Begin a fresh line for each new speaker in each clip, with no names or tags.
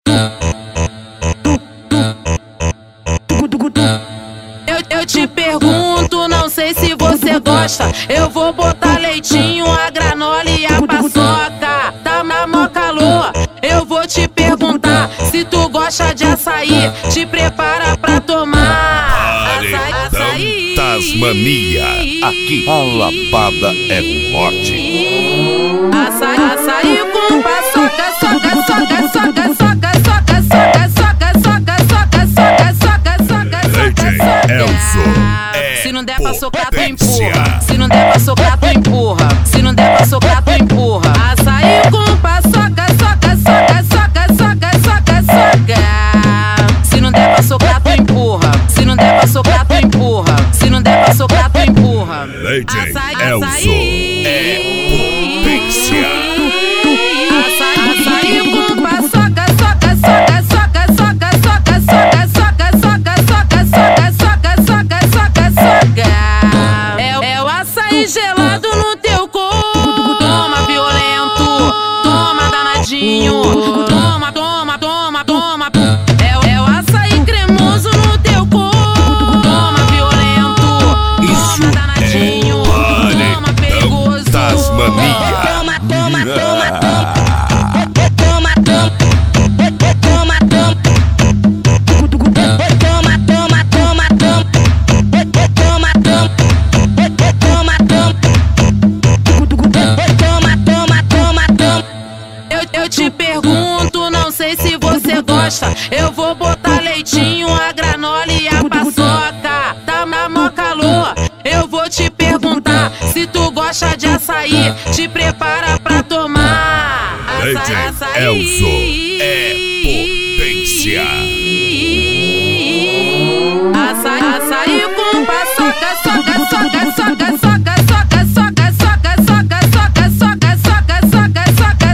Eu te pergunto, não sei se você gosta. Eu vou botar leitinho, a granola e a paçoca. Tá na mó calor. Eu vou te perguntar se tu gosta de açaí. Te prepara pra tomar açaí.
Tasmania, aqui a lapada é forte.
Açaí com paçoca, soca, soca, soca, soca, soca, soca, soca, soca, soca, soca, soca, soca, soca.
Elzo,
se não der pra socar, tu empurra. Se não der pra socar, tu empurra. Se não der pra socar, tu empurra. Açaí com paçoca, soca, soca, soca, soca, soca, soca. Se não der pra socar, tu empurra. Se não der pra socar, tu empurra. Se não der pra socar, tu empurra.
Elzo é potência.
Açaí com paçoca, soca, soca, soca, soca, soca, soca, soca, soca, soca, soca, soca, soca, soca, soca. É o açaí gelado no teu corpo. Toma violento, toma danadinho. Toma, toma, toma, toma. É o açaí cremoso no teu corpo. Toma violento, toma danadinho. Toma perigoso.
Tasmania.
Toma, toma, toma, toma. Eu te pergunto, não sei se você gosta. Eu vou botar leitinho, a granola e a paçoca. Tá na mó calor. Eu vou te perguntar se tu gosta de açaí. Te prepara pra tomar açaí.
Elzo é potência.
Açaí com paçoca, soca, soca, soca, soca, soca, soca, soca, soca, soca, soca, soca, soca, soca,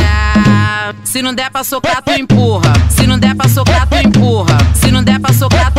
soca. Se não der pra socar, tu empurra. Se não der pra socar, tu empurra. Se não der pra socar,